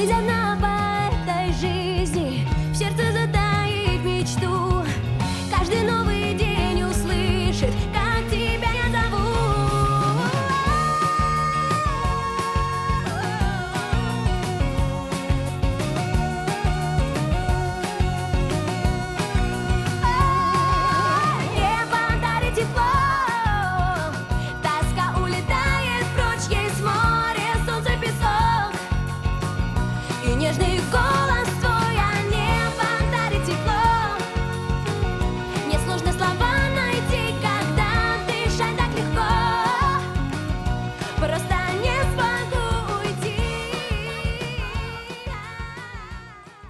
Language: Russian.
нельзя по этой жизни в сердце затаить мечту. Каждый новый день услышит, как тебя я зову. Небо дарит тепло, тоска улетает прочь, есть море, солнце, песок и нежный голос.